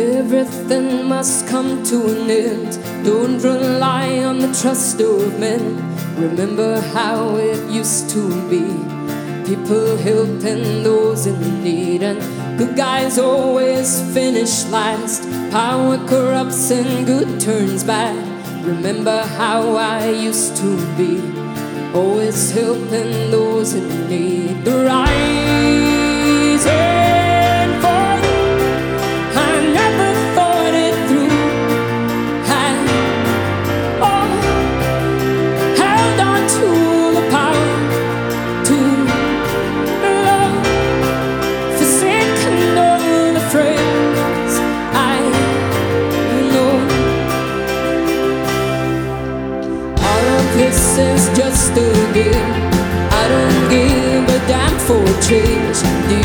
Everything must come to an end. Don't rely on the trust of men. Remember how it used to be. People helping those in need, and good guys always finish last. Power corrupts and good turns bad. Remember how I used to be, always helping those in need. The rising fall, I never thought it through. I held on to the power, to love, forsaken all the friends I know. All of this is just a game. I don't give a damn for change. The